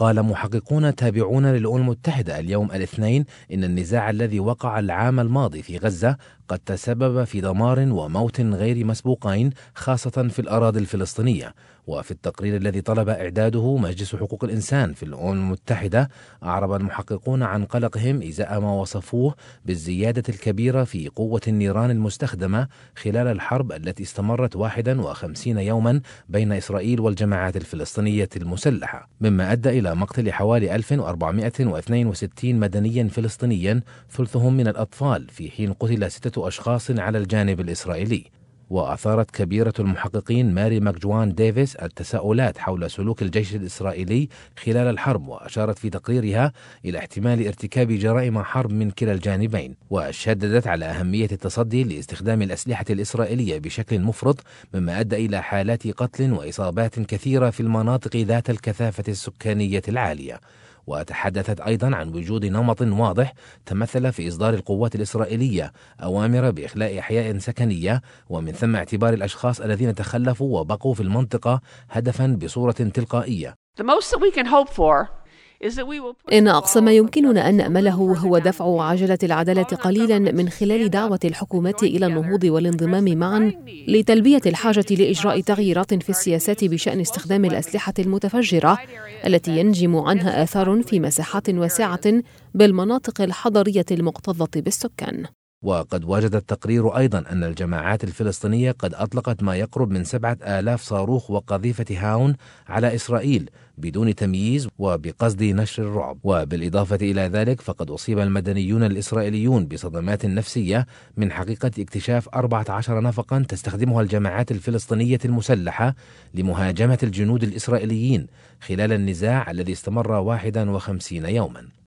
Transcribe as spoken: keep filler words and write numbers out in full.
وقال محققون تابعون للأمم المتحدة اليوم الاثنين إن النزاع الذي وقع العام الماضي في غزة قد تسبب في دمار وموت غير مسبوقين خاصة في الأراضي الفلسطينية. وفي التقرير الذي طلب إعداده مجلس حقوق الإنسان في الأمم المتحدة أعرب المحققون عن قلقهم إزاء ما وصفوه بالزيادة الكبيرة في قوة النيران المستخدمة خلال الحرب التي استمرت واحد وخمسين يوما بين إسرائيل والجماعات الفلسطينية المسلحة، مما أدى إلى مقتل حوالي ألف وأربعمائة واثنين وستين مدنيا فلسطينيا ثلثهم من الأطفال، في حين قتل ستة أشخاص على الجانب الإسرائيلي. وأثارت كبيرة المحققين ماري ماكجوان ديفيس التساؤلات حول سلوك الجيش الإسرائيلي خلال الحرب، وأشارت في تقريرها إلى احتمال ارتكاب جرائم حرب من كلا الجانبين، وشددت على أهمية التصدي لاستخدام الأسلحة الإسرائيلية بشكل مفرط، مما أدى إلى حالات قتل وإصابات كثيرة في المناطق ذات الكثافة السكانية العالية. وتحدثت أيضا عن وجود نمط واضح تمثل في إصدار القوات الإسرائيلية أوامر بإخلاء أحياء سكنية، ومن ثم اعتبار الأشخاص الذين تخلفوا وبقوا في المنطقة هدفا بصورة تلقائية. إن أقصى ما يمكننا أن نأمله هو دفع عجلة العدالة قليلا من خلال دعوة الحكومات إلى النهوض والانضمام معا لتلبية الحاجة لإجراء تغييرات في السياسات بشأن استخدام الأسلحة المتفجرة التي ينجم عنها آثار في مساحات واسعة بالمناطق الحضرية المكتظة بالسكان. وقد وجد التقرير أيضا أن الجماعات الفلسطينية قد أطلقت ما يقرب من سبعة آلاف صاروخ وقذيفة هاون على إسرائيل بدون تمييز وبقصد نشر الرعب. وبالإضافة إلى ذلك فقد أصيب المدنيون الإسرائيليون بصدمات نفسية من حقيقة اكتشاف أربعة عشر نفقا تستخدمها الجماعات الفلسطينية المسلحة لمهاجمة الجنود الإسرائيليين خلال النزاع الذي استمر واحد وخمسين يوما.